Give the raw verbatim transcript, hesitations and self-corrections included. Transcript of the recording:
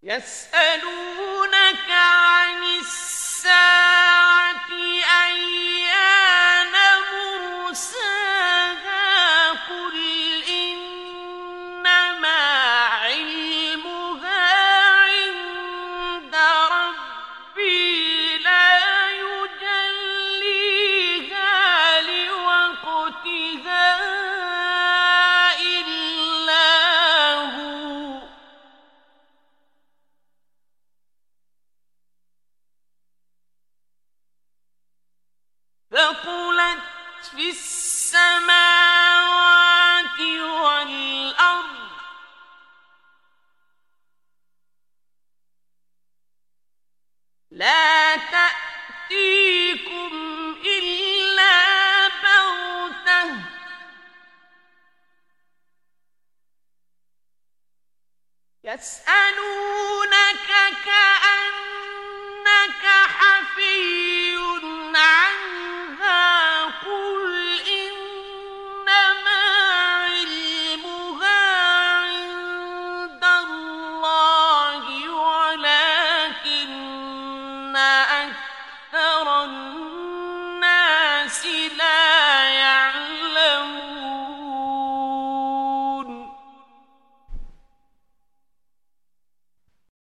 يسألونك عن الساعة أيان مرساها قل إنما علمها عند ربي لا يجليها لوقتها إلا هو ثقلت في السماوات والأرض لا تأتيكم إلا بغتة يسألونك كأنك حفي